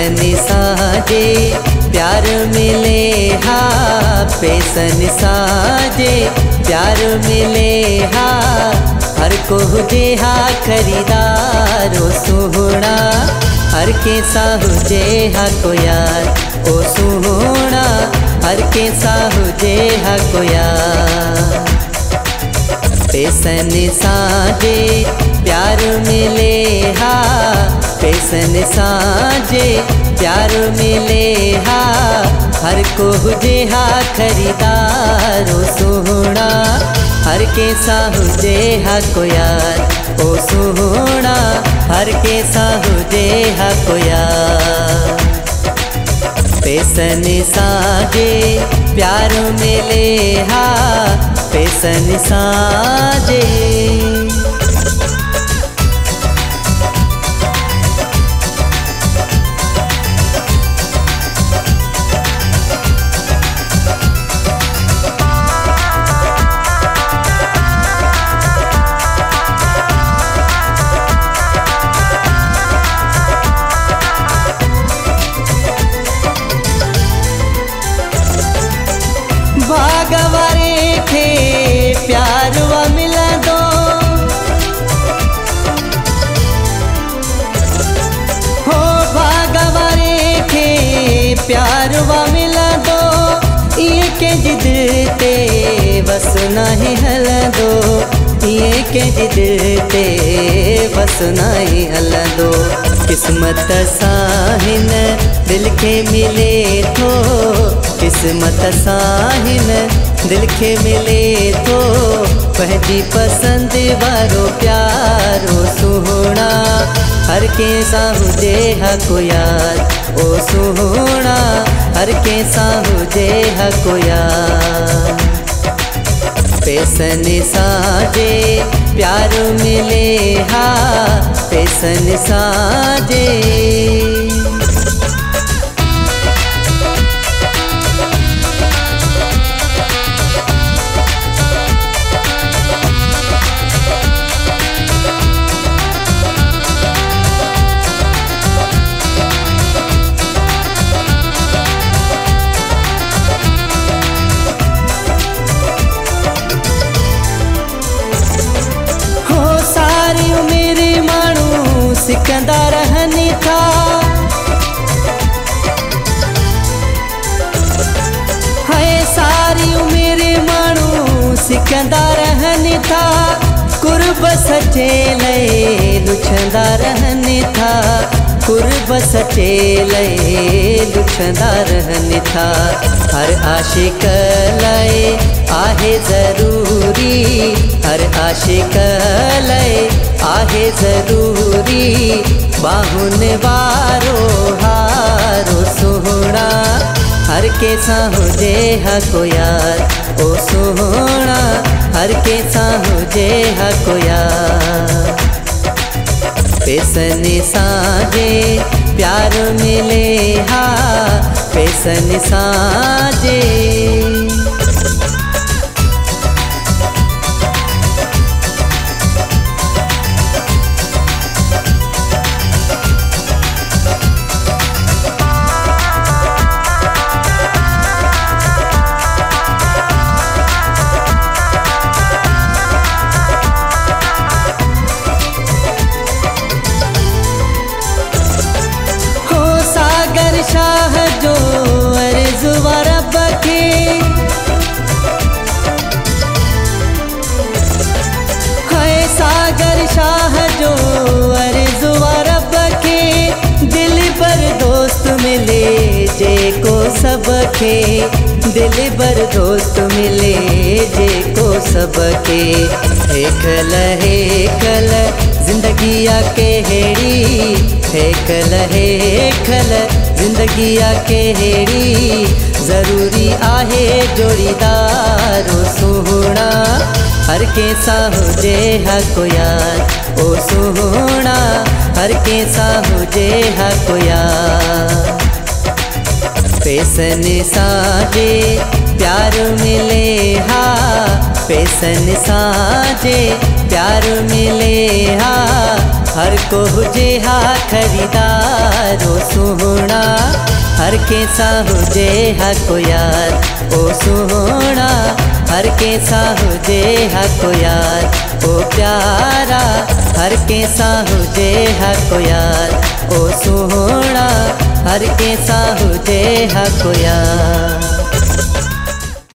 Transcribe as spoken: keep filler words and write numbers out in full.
Pension साजे प्यार मिले हा, पेसन साजे प्यार मिले हा। हर को हुजे हा खरीदारो सोहना, हर के सा हुजे हा को यार ओ सोहना, हर के सा हुजे हा को यार। पेसन साजे प्यार मिले हा, पेसन साजे प्यार मिले हा। हर को हुजे हा खरीदारो सोहना, हर के सा हुजे हा को यार ओ सोहना, हर के सा हुजे हा को यार। पेसन साजे प्यार मिले हा, पेसन साजे। भागवारे खे प्यार वा मिला दो, हो भागवारे खे प्यार वा मिला दो। ये के जिद ते बस नहीं हल दो, ये के जिद ते बस नहीं हल दो। किस्मत साहिन दिल के मिले थो, किस्मत साहिन दिल के मिले तो। पहली पसंद वारो प्यारो सोहना, हर के सा हुजे हा को यार ओ सोहना, हर के सा हुजे हा को यार। पेसन साजे प्यार मिले हा, पेसन साजे। सिकंदा रहनी था, है सारी उम्र मानू सिकंदा रहनी था। कुर्ब सचे ले लुछंदा रहनी था, कुर्ब सचे ले लुछंदा रहनी था। हर आशिक लय आहे जरूरी, हर आशिक लय आहे जरूरी। बाहुन वारो हारो सोहना, हर के सा हुजे हा को यार ओ सोहना, हर के सा हुजे हा को यार। पेसन साजे प्यार मिले हा, पेसन साजे। शाह जो अर्ज़ुवा रब के, है सागर शाह जो अर्ज़ुवा रब के। दिल पर दोस्त मिले जे को सबके, दिल पर दोस्त मिले जे को सबके। हेकल हेकल जिंदगी के हेड़ी, हेकल हेकल जिंदगी के हेड़ी। जरूरी आहे जोड़ीदारो सोहना, हर के सा हुजे हा को यार ओ सोहना, हर के सा हुजे हा को यार। पेसन साजे प्यार मिले हा, पेसन साजे प्यार मिले हा। हर को हुजे हा खरीदार ओ सुहोना, हर के सा हुजे हा को यार ओ सुहोना, हर के सा हुजे हा को यार ओ प्यारा, हर के सा हुजे हा को यार ओ सुहोना, हर के सा हुजे हा को यार।